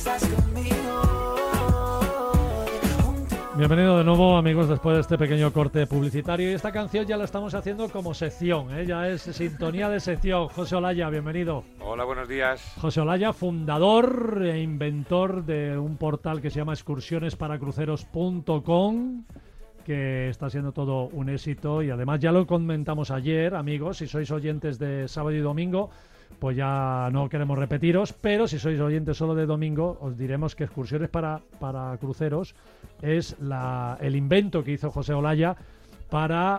estás conmigo. Bienvenido de nuevo, amigos, después de este pequeño corte publicitario. Y esta canción ya la estamos haciendo como sección, ¿eh? Ya es sintonía de sección. José Olaya, bienvenido. Hola, buenos días. José Olaya, fundador e inventor de un portal que se llama excursionesparacruceros.com, que está siendo todo un éxito. Y además ya lo comentamos ayer, amigos, si sois oyentes de sábado y domingo, pues ya no queremos repetiros, pero si sois oyentes solo de domingo, os diremos que Excursiones para Cruceros es el invento que hizo José Olaya para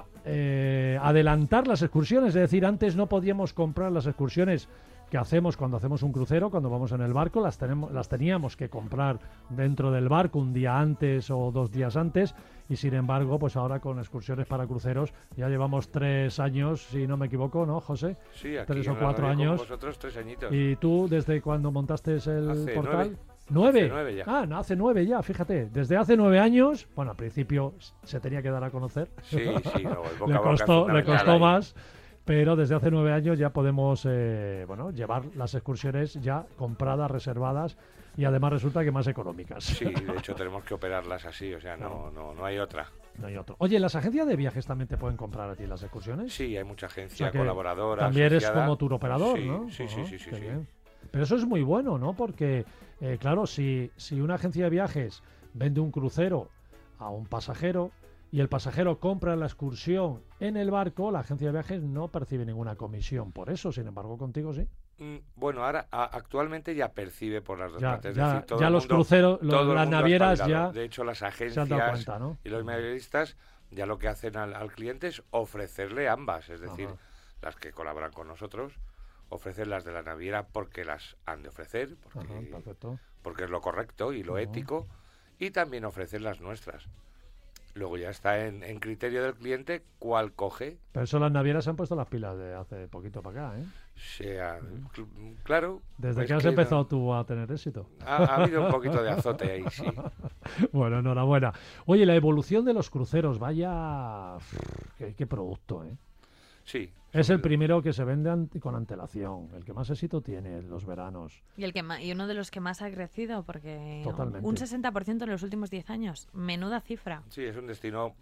adelantar las excursiones. Es decir, antes no podíamos comprar las excursiones que hacemos cuando hacemos un crucero, cuando vamos en el barco, las teníamos que comprar dentro del barco un día antes o 2 días antes, y sin embargo, pues ahora con Excursiones para Cruceros ya llevamos 3 años, si no me equivoco, ¿no, José? Sí, aquí 3 o 4 años. Con vosotros 3 añitos. ¿Y tú desde cuando montaste el Hace portal? 9. ¿9? Hace 9 ya. Ah, no, hace 9 ya, fíjate. Desde hace 9 años, bueno, al principio se tenía que dar a conocer. Sí, no, el boca le a boca costó, es fundamental le costó ahí. más. Pero desde hace 9 años ya podemos llevar las excursiones ya compradas, reservadas, y además resulta que más económicas. Sí, de hecho tenemos que operarlas así, o sea, no hay otra. No hay otro. Oye, ¿las agencias de viajes también te pueden comprar a ti las excursiones? Sí, hay mucha O agencia sea que colaboradora. también eres asociada. como tour operador, Sí, ¿no? Sí, Ajá, sí. qué bien. Pero eso es muy bueno, ¿no? Porque, claro, si una agencia de viajes vende un crucero a un pasajero y el pasajero compra la excursión en el barco, la agencia de viajes no percibe ninguna comisión por eso. Sin embargo, contigo sí. Bueno, ahora actualmente ya percibe por las dos Ya, partes. Es ya, decir, todo ya el los mundo- cruceros, todo el las mundo ha navieras espabilado. ya De hecho, las se han dado agencias cuenta, ¿no? y los mayoristas ya lo que hacen al cliente es ofrecerle ambas. Es decir, Ajá. las que colaboran con nosotros, ofrecen las de la naviera porque las han de ofrecer, Ajá, perfecto. porque es lo correcto y lo Ajá. ético, y también ofrecen las nuestras. Luego ya está en criterio del cliente cuál coge. Pero eso las navieras se han puesto las pilas de hace poquito para acá, ¿eh? Sea, claro. Desde pues que has que empezado tú a tener éxito. ha habido un poquito de azote ahí, sí. Bueno, enhorabuena. Oye, la evolución de los cruceros, vaya... qué producto, ¿eh? Sí. Es el primero que se vende con antelación, el que más éxito tiene en los veranos. Y uno de los que más ha crecido, porque Totalmente. un 60% en los últimos 10 años. Menuda cifra. Sí, es un destino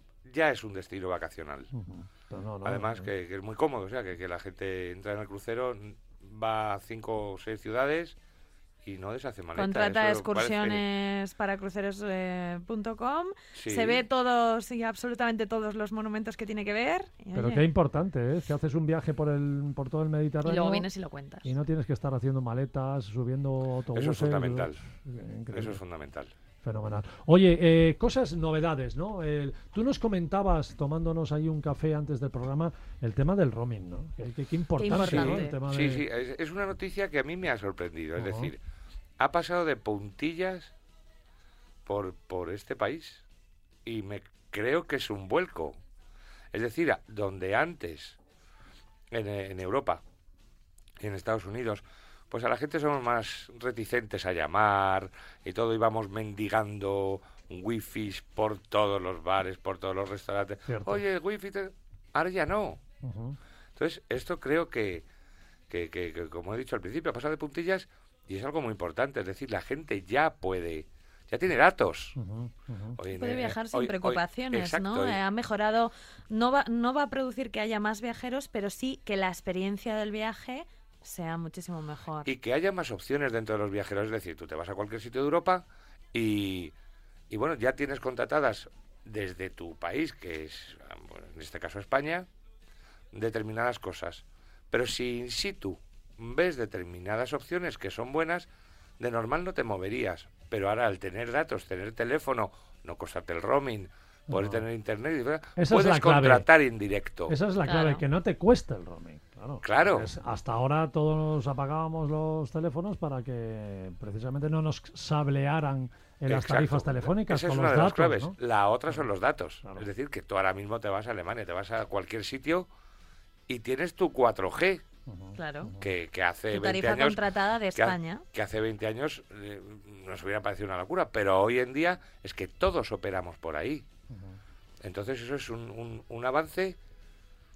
vacacional. Pero no, Además que es muy cómodo, o sea, que la gente entra en el crucero, va a 5 o 6 ciudades y no deshace maleta. Contrata Eso excursiones para cruceros.com. Sí. Se ve todos y absolutamente todos los monumentos que tiene que ver. Y, Pero oye, qué importante, ¿eh? Que haces un viaje por todo el y Mediterráneo luego vienes y lo cuentas. y no tienes que estar haciendo maletas, subiendo autobuses. Eso es fundamental. Increíble. Eso es fundamental. Fenomenal. Oye, cosas, novedades, ¿no? Tú nos comentabas, tomándonos ahí un café antes del programa, el tema del roaming, ¿no? Qué importante, ¿no? El tema Sí, de... sí, es una noticia que a mí me ha sorprendido. Es Ajá. decir, ha pasado de puntillas por este país y creo que es un vuelco. Es decir, donde antes, en Europa y en Estados Unidos, pues a la gente somos más reticentes a llamar y todo, íbamos mendigando wifi por todos los bares, por todos los restaurantes. Cierto. Oye, wifi, ahora ya no. Ujú. Entonces, esto creo que, como he dicho al principio, ha pasado de puntillas y es algo muy importante. Es decir, la gente ya tiene datos. Ujú, ujú. Hoy en- Puede viajar sin hoy- preocupaciones, exacto, ¿no? Ha mejorado, no va a producir que haya más viajeros, pero sí que la experiencia del viaje sea muchísimo mejor. y que haya más opciones dentro de los viajeros. Es decir, tú te vas a cualquier sitio de Europa y bueno, ya tienes contratadas desde tu país, que es, bueno, en este caso España, determinadas cosas. Pero si in situ ves determinadas opciones que son buenas, de normal no te moverías. Pero ahora al tener datos, tener teléfono, no costarte el roaming, poder No. tener internet, Esa puedes es la clave. contratar indirecto. Esa es la clave, Claro. que no te cueste el roaming. Claro. Pues hasta ahora todos apagábamos los teléfonos para que precisamente no nos sablearan en las Exacto. tarifas telefónicas Esa es con una los de datos, las claves. ¿no? La otra son los datos. Claro. Es decir, que tú ahora mismo te vas a Alemania, te vas a cualquier sitio y tienes tu 4G, Claro. que hace Tu 20 tarifa años... contratada de que ha- España. Que hace 20 años nos hubiera parecido una locura, pero hoy en día es que todos operamos por ahí. Entonces eso es un avance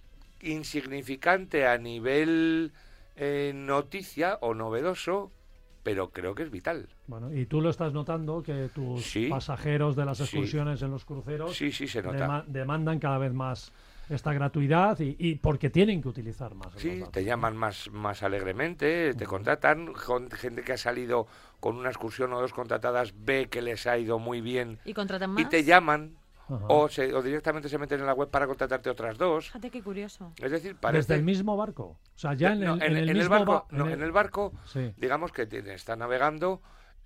insignificante a nivel noticia o novedoso, pero creo que es vital. Bueno, y tú lo estás notando, que tus Sí. pasajeros de las Sí. excursiones en los cruceros Sí, se nota. demandan cada vez más esta gratuidad y porque tienen que utilizar más. Sí, los datos, te ¿no? llaman más alegremente, te contratan, gente que ha salido con una excursión o 2 contratadas, ve que les ha ido muy bien ¿Y contratan más? y te llaman Ajá. o directamente se meten en la web para contratarte otras 2. Fíjate qué curioso. Es decir, Desde parece... el mismo barco. O sea, ya en No, el mismo barco, ba- en el barco, Sí. digamos que está navegando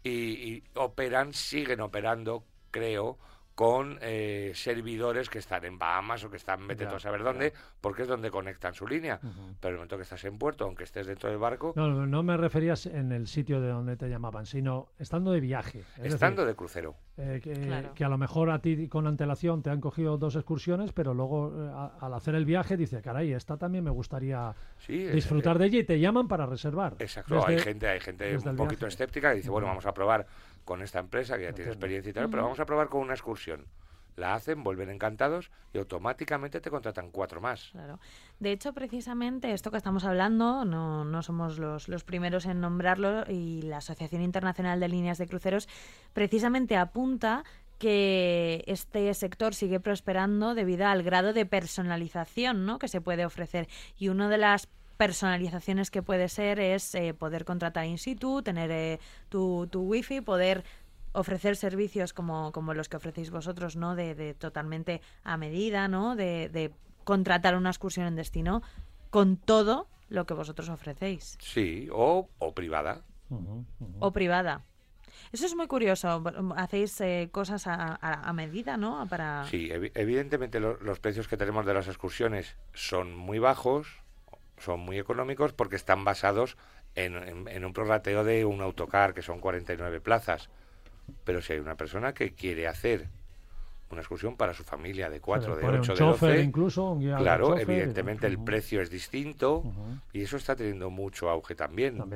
y siguen operando, creo, con servidores que están en Bahamas o que están, vete Ya, tú a saber ya. dónde, porque es donde conectan su línea. Ujú. Pero en el momento que estás en puerto, aunque estés dentro del barco, No me referías en el sitio de donde te llamaban, sino estando de viaje. Es estando decir, de crucero. Claro. que a lo mejor a ti con antelación te han cogido 2 excursiones, pero luego al hacer el viaje dice, caray, esta también me gustaría Sí, disfrutar de ella y te llaman para reservar. exacto. Desde- Hay gente desde un el poquito viaje. escéptica que dice, bueno, Ujú. vamos a probar con esta empresa que ya tiene Entiendo. experiencia y tal, pero vamos a probar con una excursión. La hacen, vuelven encantados y automáticamente te contratan 4 más. Claro. De hecho, precisamente esto que estamos hablando, no somos los primeros en nombrarlo, y la Asociación Internacional de Líneas de Cruceros precisamente apunta que este sector sigue prosperando debido al grado de personalización, ¿no?, que se puede ofrecer. Y una de las personalizaciones que puede ser es poder contratar in situ, tener tu wifi, poder ofrecer servicios como los que ofrecéis vosotros, ¿no?, de totalmente a medida, ¿no?, de contratar una excursión en destino con todo lo que vosotros ofrecéis. Sí, o privada. Ujú, ujú. O privada. Eso es muy curioso. Hacéis cosas a medida, ¿no? Para... Sí, evidentemente los precios que tenemos de las excursiones son muy bajos, son muy económicos porque están basados en un prorrateo de un autocar, que son 49 plazas. Pero si hay una persona que quiere hacer una excursión para su familia de 4, de Pone 8, un de chofer 12, incluso, un guía de claro, chofer, evidentemente el ujú, precio es distinto ujú. y eso está teniendo mucho auge también, También.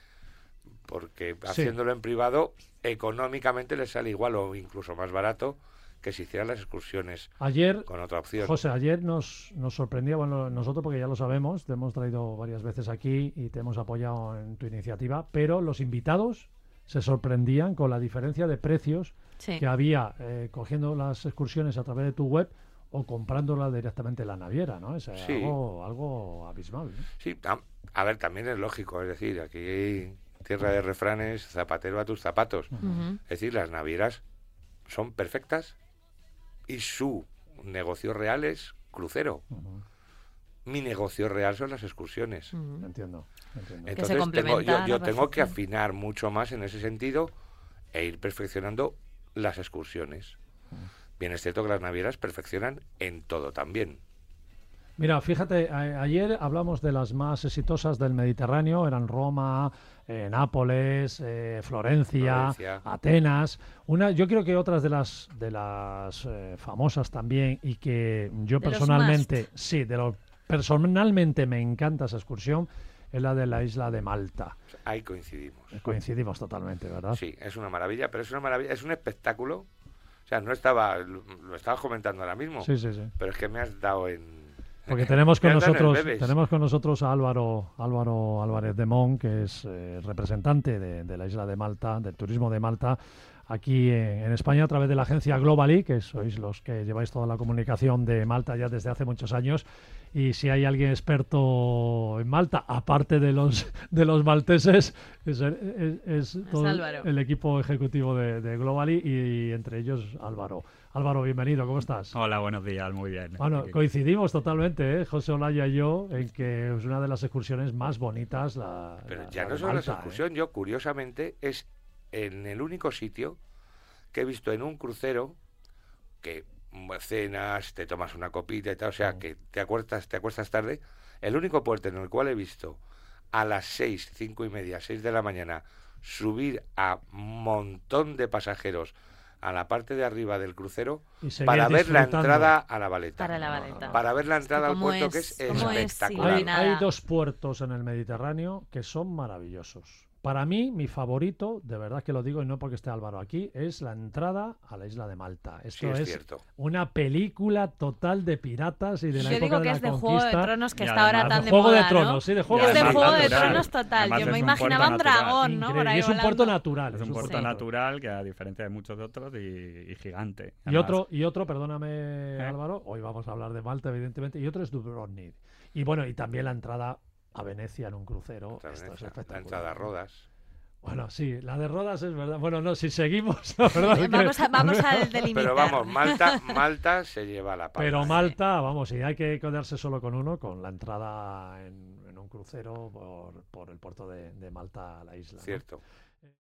porque Sí. haciéndolo en privado económicamente les sale igual o incluso más barato que si hicieran las excursiones Ayer, con otra opción. José, ayer nos sorprendía, bueno, nosotros porque ya lo sabemos, te hemos traído varias veces aquí y te hemos apoyado en tu iniciativa, pero los invitados se sorprendían con la diferencia de precios Sí. que había cogiendo las excursiones a través de tu web o comprándolas directamente en la naviera, ¿no? Es Sí. algo abismal, ¿no? Sí, a ver, también es lógico, es decir, aquí tierra de refranes, zapatero a tus zapatos. Ujú. Es decir, las navieras son perfectas y su negocio real es crucero. Ujú, Mi negocio real son las excursiones. Ujú. entiendo. Que se complementa a yo la tengo que perfección. afinar mucho más en ese sentido e ir perfeccionando las excursiones. Bien, es cierto que las navieras perfeccionan en todo también. Mira, fíjate, ayer hablamos de las más exitosas del Mediterráneo, eran Roma, Nápoles, Florencia, Florencia. Atenas. Yo creo que otras de las famosas también y que yo De los personalmente, personalmente me encanta esa excursión, es la de la isla de Malta. Ahí coincidimos. Coincidimos totalmente, ¿verdad? Sí, es una maravilla, pero es una maravilla, es un espectáculo. O sea, no estaba, lo estabas comentando ahora mismo, Sí, sí, sí. pero es que me has dado en... Porque tenemos con me has dado en el nosotros, bebes. tenemos con nosotros a Álvaro Álvarez de Mon, que es representante de la isla de Malta, del turismo de Malta, aquí en España a través de la agencia Globally, que sois los que lleváis toda la comunicación de Malta ya desde hace muchos años. Y si hay alguien experto en Malta, aparte de los malteses, es todo Álvaro. el equipo ejecutivo de Globally y entre ellos Álvaro. Álvaro, bienvenido, ¿cómo estás? Hola, buenos días, muy bien. Bueno, Aquí. coincidimos totalmente, José Olaya y yo, en que es una de las excursiones más bonitas. Pero la ya no de solo la Malta, excursión, yo curiosamente es en el único sitio que he visto en un crucero que cenas, te tomas una copita y tal, o sea, que te acuestas tarde, el único puerto en el cual he visto a las 6, 5:30, 6 de la mañana subir a un montón de pasajeros a la parte de arriba del crucero Y seguir para ver la disfrutando. entrada a la Valeta. Para la Valeta. Para ver la Es que entrada al cómo puerto, es- que es cómo es espectacular. Hay iluminada. 2 puertos en el Mediterráneo que son maravillosos, Para mí, mi favorito, de verdad que lo digo y no porque esté Álvaro aquí, es la entrada a la isla de Malta. Esto Sí, es es cierto. una película total de piratas y de la Yo época digo de que la es de conquista. Juego de Tronos, que Y está ahora además tan de de Juego de moda, Tronos, ¿no? sí, de Juego Y Es de además Juego de natural. Tronos total. Además Yo es me un imaginaba un puerto natural. dragón, ¿no? Por Increíble. ahí Y es un puerto volando. natural. Es un es un puerto puerto natural que, a diferencia de muchos otros, y gigante. Y Además, otro, perdóname Álvaro, hoy vamos a hablar de Malta, evidentemente, y otro es Dubrovnik. Y bueno, y también la entrada a Venecia en un crucero. Otra Esto es vez, la espectacular. entrada a Rodas. Bueno, sí, la de Rodas es verdad. Bueno, no, si seguimos, la verdad es que- Vamos al delimitar. Pero vamos, Malta se lleva la palma. Pero Malta, vamos, si hay que quedarse solo con uno, con la entrada en un crucero por el puerto de Malta a la isla, ¿no? Cierto.